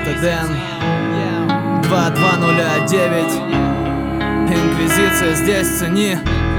это Дэн 2209. Инквизиция здесь, цени.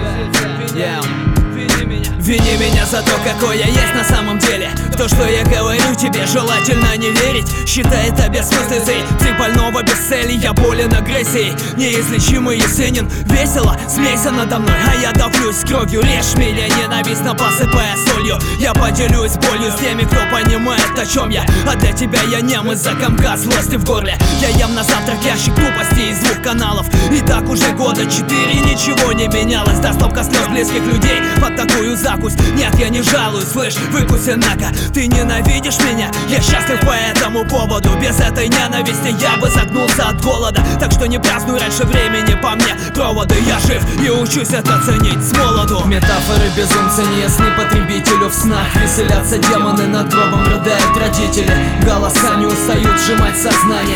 Вини меня за то, какой я есть на самом деле. В то, что я говорю тебе, желательно не верить. Считай это бессмыслицей, ты больного без цели. Я болен агрессией, неизлечимый и ценен. Весело, смейся надо мной, а я давлюсь кровью. Режь меня ненавистно, посыпая солью. Я поделюсь болью с теми, кто понимает, о чем я. А для тебя я нем из-за комка злости в горле. Я ем на завтрак ящик тупости из 2 каналов. И так уже года 4, ничего не менялось. До стопка слез близких людей под такую закусь. Нет, я не жалуюсь, слышь, выкуси нака. Ты ненавидишь меня, я счастлив по этому поводу. Без этой ненависти я бы загнулся от голода. Так что не празднуй раньше времени по мне проводы. Я жив и учусь это ценить с молоду. Метафоры безумца, не ясны потребителю. В снах веселятся демоны, над гробом рыдают родители. Голоса не устают сжимать сознание.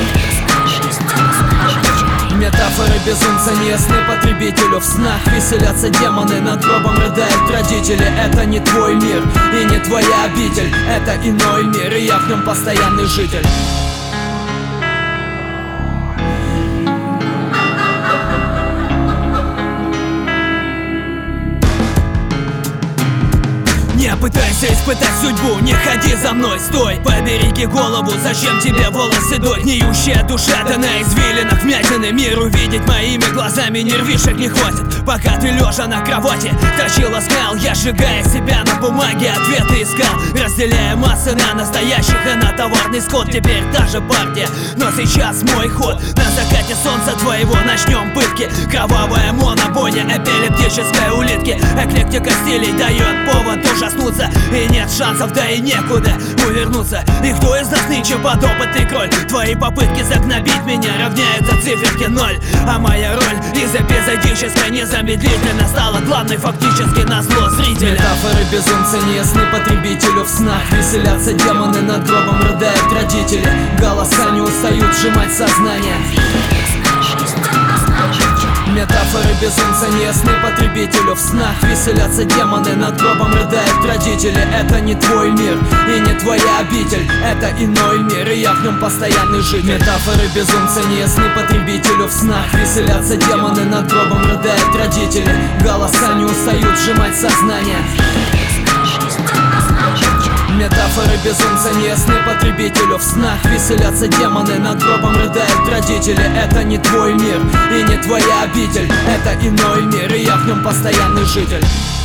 Метафоры безумца, не ясны потребителю. В снах веселятся демоны, над гробом рыдают родители. Это не твой мир и не твоя обитель. Это иной мир, и я в нем постоянный житель. Не пытайся испытать судьбу, не ходи за мной, стой. Побереги голову, зачем тебе волосы дой? Гниющая душа, да на извилинах вмятины. Мир увидеть моими глазами нервишек не хватит. Пока ты лежа на кровати точила скал, я сжигая себя на бумаге ответы искал. Разделяя массы на настоящих и на товарный скот. Теперь та же партия, но сейчас мой ход. На закате солнца твоего начнем пытки. Кровавая монобойня эпилептической улитки. Эклектика стилей дает повод ужаснуться. И нет шансов, да и некуда увернуться. И кто из нас нынче подопытный кроль? Твои попытки загнобить меня равняются циферке 0. А моя роль из эпизодической незамедлительно стала главной фактически на зло зрителя. Метафоры безумца, не ясны потребителю. В снах веселятся демоны, над гробом рыдают родители. Голоса не устают сжимать сознание. Метафоры безумца, не ясны потребителю. В снах веселятся демоны, над гробом рыдают родители. Это не твой мир и не твоя обитель. Это иной мир, и я в нем постоянный житель. Метафоры безумца, не ясны потребителю. В снах веселятся демоны, над гробом рыдают родители. Голоса не устают сжимать сознание. Метафоры безумца, не ясны потребителю. В снах веселятся демоны, над гробом рыдают родители. Это не твой мир и не твоя обитель. Это иной мир, и я в нем постоянный житель.